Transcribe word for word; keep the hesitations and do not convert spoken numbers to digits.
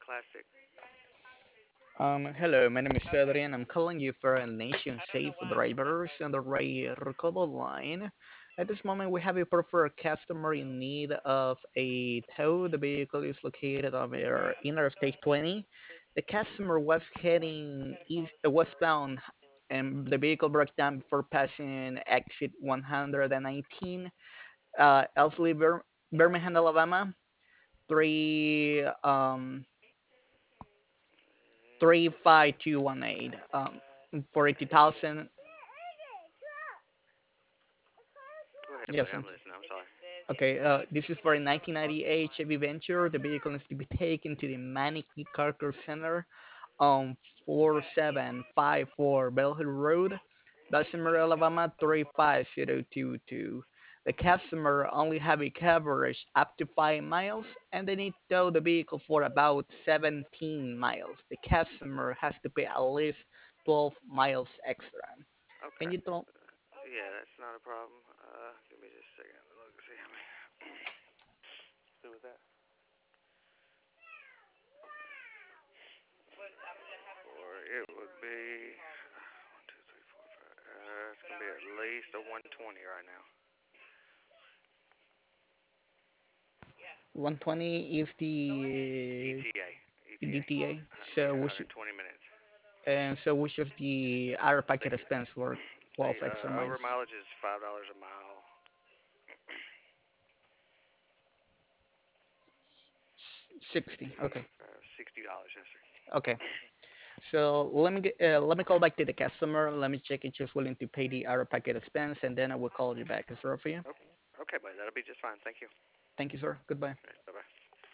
Classic. Um, hello, my name is Adrian. I'm calling you for a Nation Safe Drivers on the Ray Recodo line. At this moment, we have a preferred customer in need of a tow. The vehicle is located on our Interstate twenty. The customer was heading east, uh, westbound, and the vehicle broke down before passing exit one hundred nineteen, uh, Elsley, Bir- Birmingham, Alabama. Three um, three five two one eight um for eighty thousand. Go ahead, Yes, buddy. um, I'm listening. I'm sorry. okay. Uh, this is for a nineteen ninety-eight Chevy Venture. The vehicle is to be taken to the Manatee Car Care Center on four seven five four Bell Hill Road, Bessemer, Alabama three five zero two two. The customer only have a coverage up to five miles, and they need to tow the vehicle for about seventeen miles. The customer has to pay at least twelve miles extra. Can Okay. you tell? Yeah, that's not a problem. Uh, give me just a second. Look, see how many. See with that. Or it would be one, two, three, four, five. Uh, it's gonna be at least a one twenty right now. one twenty is the E T A. uh, E T A. D T A. Uh, So yeah, we should, one hundred twenty minutes. and so we should the air I packet think expense for the twelve extra uh, over miles. mileage is five dollars a mile. sixty. Okay. Uh, Sixty dollars, yes sir. Okay. So let me get, uh, let me call back to the customer. Let me check if she's willing to pay the air packet expense, and then I will call you back. Is that right for you? Okay, okay, buddy. That'll be just fine. Thank you. Thank you, sir. Goodbye. All right, bye bye.